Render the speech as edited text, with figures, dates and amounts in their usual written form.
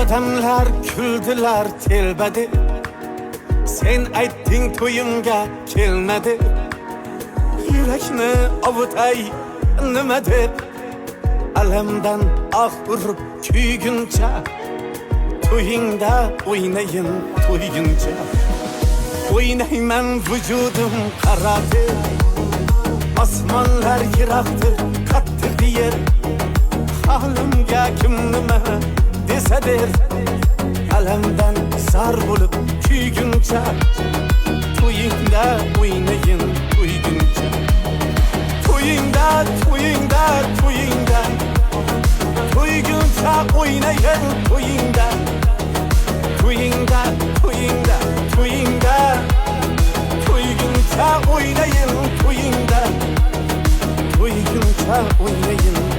Odamlar güldüler telbedi, sen aytding to'yimga kelmedi. Yurakni ovutay nima deb, alamdan ah urib kuyguncha, to'yingda o'ynayin to'yguncha. O'ynayman vujudim qaradi, osmonlar yiroqdir qattiq yer. Halimga kim nima desa der, alamdan zar bo'lib kuyguncha, to'yingda o'ynayin to'yguncha. To'yingda, to'yingda, to'yingda, to'yguncha o'ynayin to'yingda. To'yingda, to'yingda, to'yingda, to'yguncha o'ynayin to'yingda. To'yguncha o'ynayin